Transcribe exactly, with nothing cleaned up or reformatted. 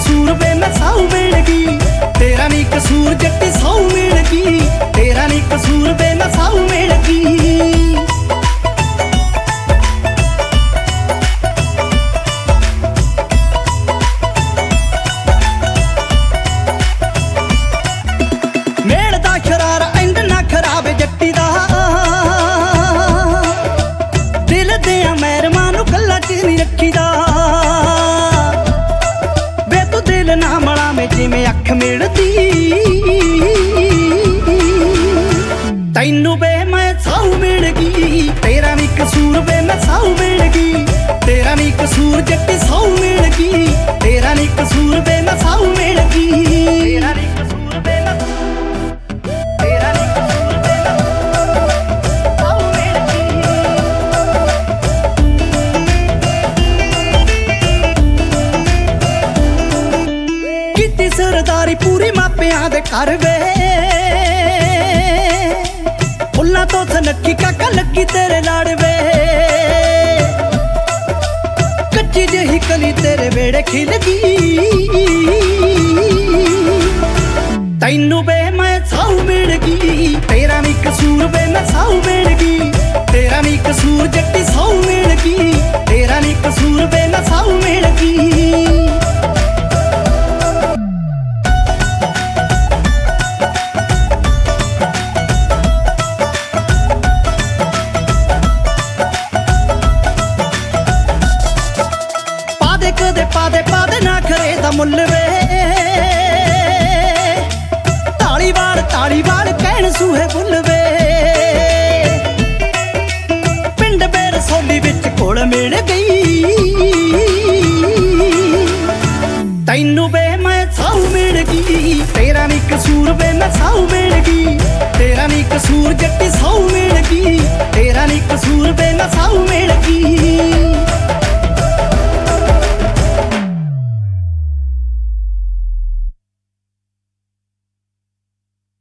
कसूर वे मैं साऊ मिल गई, तेरा नी कसूर जट्टी साऊ मिल गई, तेरा नी कसूर वे मैं साऊ मिल गई। मेल दा शरारा इंद ना खराब जट्टी दा, दिल दिया मैरमा नू गल्लां च नहीं रखीदा। वे तू दिल ना मलावे जिवें अख मिलदी, तैनू वे मैं साऊ मिल गई, तेरा नी कसूर वे मैं साऊ मिल गई, तेरा नी कसूर जट्टी साऊ मिल गई, तेरा नी कसूर वे मैं साऊ मिल गई, तेरा नी कसूर वे मैं सरदारी पूरी मापियां दे कर वे, फुल्लां तो सनकी काका लगी तेरे लाड़ वे, कच्ची जही कली तेरे वेड़े खिल गई, तैनू वे मैं साऊ मिल गई, तेरा नी कसूर वे मैं साऊ मिल गई, तेरा नी कसूर जट्टी साऊ मिल गई, तेरा नी कसूर वे मैं साऊ मिल गई। कदे पादे पादे ना खरे दा मुल वे, ताली वाल ताली वाल कहण सूहे बुल वे, पिंड बेर सोली विच कोल मिल गई, तैनू वे मैं साऊ मिल गई, तेरा नी कसूर वे मैं साऊ मिल गई, तेरा नी कसूर जट्टी साऊ मिल गई, तेरा नी कसूर वे मैं साऊ मिल गई।